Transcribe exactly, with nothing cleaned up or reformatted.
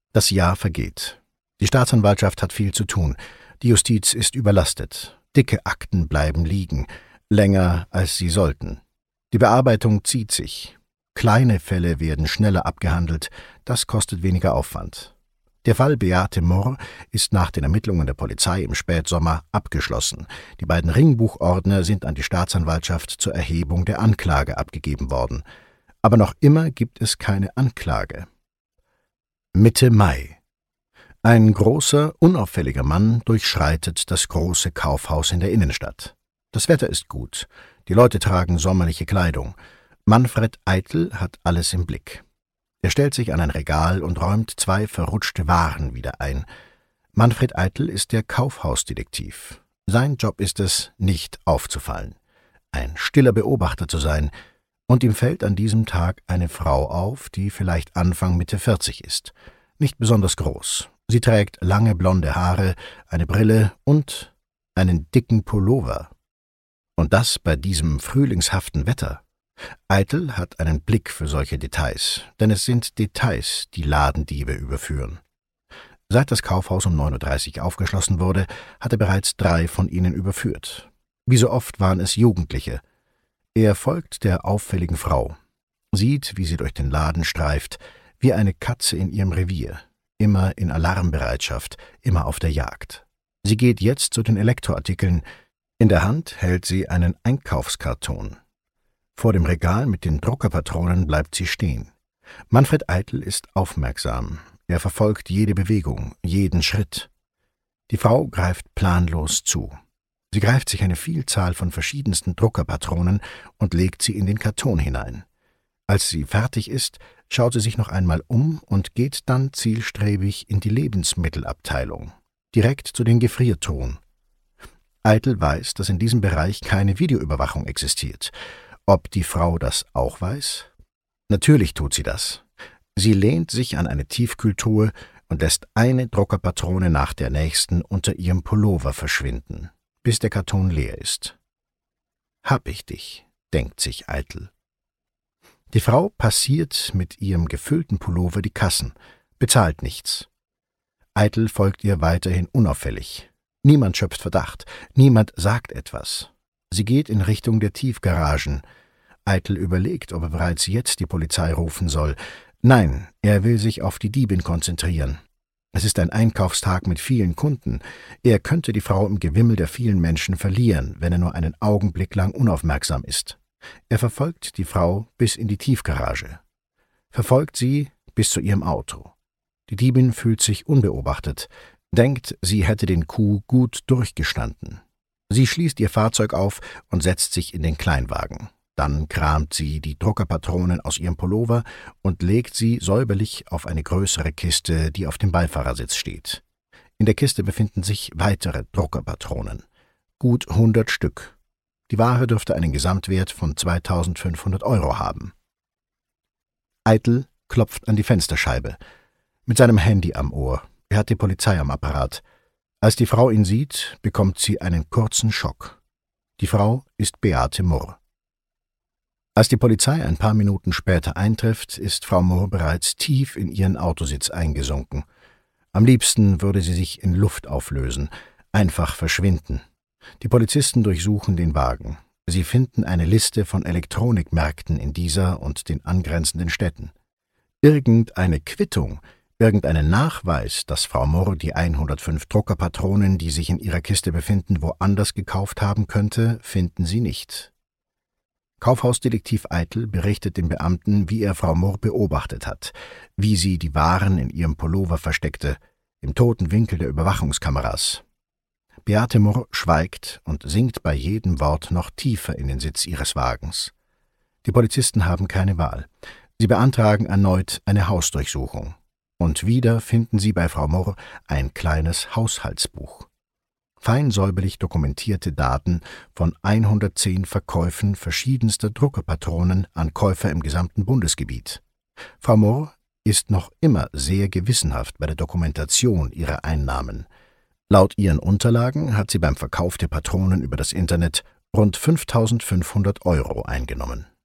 Das Jahr vergeht. Die Staatsanwaltschaft hat viel zu tun. Die Justiz ist überlastet. Dicke Akten bleiben liegen, länger als sie sollten. Die Bearbeitung zieht sich. Kleine Fälle werden schneller abgehandelt, das kostet weniger Aufwand. Der Fall Beate Mohr ist nach den Ermittlungen der Polizei im Spätsommer abgeschlossen. Die beiden Ringbuchordner sind an die Staatsanwaltschaft zur Erhebung der Anklage abgegeben worden. Aber noch immer gibt es keine Anklage. Mitte Mai. Ein großer, unauffälliger Mann durchschreitet das große Kaufhaus in der Innenstadt. Das Wetter ist gut. Die Leute tragen sommerliche Kleidung. Manfred Eitel hat alles im Blick. Er stellt sich an ein Regal und räumt zwei verrutschte Waren wieder ein. Manfred Eitel ist der Kaufhausdetektiv. Sein Job ist es, nicht aufzufallen, ein stiller Beobachter zu sein, und ihm fällt an diesem Tag eine Frau auf, die vielleicht Anfang Mitte vierzig ist. Nicht besonders groß. Sie trägt lange blonde Haare, eine Brille und einen dicken Pullover. Und das bei diesem frühlingshaften Wetter. Eitel hat einen Blick für solche Details, denn es sind Details, die Ladendiebe überführen. Seit das Kaufhaus um neun Uhr dreißig aufgeschlossen wurde, hat er bereits drei von ihnen überführt. Wie so oft waren es Jugendliche. Er folgt der auffälligen Frau, sieht, wie sie durch den Laden streift, wie eine Katze in ihrem Revier, immer in Alarmbereitschaft, immer auf der Jagd. Sie geht jetzt zu den Elektroartikeln. In der Hand hält sie einen Einkaufskarton. Vor dem Regal mit den Druckerpatronen bleibt sie stehen. Manfred Eitel ist aufmerksam. Er verfolgt jede Bewegung, jeden Schritt. Die Frau greift planlos zu. Sie greift sich eine Vielzahl von verschiedensten Druckerpatronen und legt sie in den Karton hinein. Als sie fertig ist, schaut sie sich noch einmal um und geht dann zielstrebig in die Lebensmittelabteilung, direkt zu den Gefriertruhen. Eitel weiß, dass in diesem Bereich keine Videoüberwachung existiert. Ob die Frau das auch weiß? Natürlich tut sie das. Sie lehnt sich an eine Tiefkühltruhe und lässt eine Druckerpatrone nach der nächsten unter ihrem Pullover verschwinden, bis der Karton leer ist. »Hab ich dich«, denkt sich Eitel. Die Frau passiert mit ihrem gefüllten Pullover die Kassen, bezahlt nichts. Eitel folgt ihr weiterhin unauffällig. Niemand schöpft Verdacht, niemand sagt etwas. Sie geht in Richtung der Tiefgaragen. Eitel überlegt, ob er bereits jetzt die Polizei rufen soll. Nein, er will sich auf die Diebin konzentrieren. Es ist ein Einkaufstag mit vielen Kunden. Er könnte die Frau im Gewimmel der vielen Menschen verlieren, wenn er nur einen Augenblick lang unaufmerksam ist. Er verfolgt die Frau bis in die Tiefgarage. Verfolgt sie bis zu ihrem Auto. Die Diebin fühlt sich unbeobachtet, denkt, sie hätte den Coup gut durchgestanden. Sie schließt ihr Fahrzeug auf und setzt sich in den Kleinwagen. Dann kramt sie die Druckerpatronen aus ihrem Pullover und legt sie säuberlich auf eine größere Kiste, die auf dem Beifahrersitz steht. In der Kiste befinden sich weitere Druckerpatronen. Gut hundert Stück. Die Ware dürfte einen Gesamtwert von zweitausendfünfhundert Euro haben. Eitel klopft an die Fensterscheibe. Mit seinem Handy am Ohr. Er hat die Polizei am Apparat. Als die Frau ihn sieht, bekommt sie einen kurzen Schock. Die Frau ist Beate Mohr. Als die Polizei ein paar Minuten später eintrifft, ist Frau Mohr bereits tief in ihren Autositz eingesunken. Am liebsten würde sie sich in Luft auflösen, einfach verschwinden. Die Polizisten durchsuchen den Wagen. Sie finden eine Liste von Elektronikmärkten in dieser und den angrenzenden Städten. Irgendeine Quittung, irgendeinen Nachweis, dass Frau Mohr die hundertfünf Druckerpatronen, die sich in ihrer Kiste befinden, woanders gekauft haben könnte, finden sie nicht. Kaufhausdetektiv Eitel berichtet dem Beamten, wie er Frau Mohr beobachtet hat, wie sie die Waren in ihrem Pullover versteckte, im toten Winkel der Überwachungskameras. Beate Mohr schweigt und sinkt bei jedem Wort noch tiefer in den Sitz ihres Wagens. Die Polizisten haben keine Wahl. Sie beantragen erneut eine Hausdurchsuchung. Und wieder finden sie bei Frau Mohr ein kleines Haushaltsbuch. Fein säuberlich dokumentierte Daten von hundertzehn Verkäufen verschiedenster Druckerpatronen an Käufer im gesamten Bundesgebiet. Frau Mohr ist noch immer sehr gewissenhaft bei der Dokumentation ihrer Einnahmen. Laut ihren Unterlagen hat sie beim Verkauf der Patronen über das Internet rund fünftausendfünfhundert Euro eingenommen.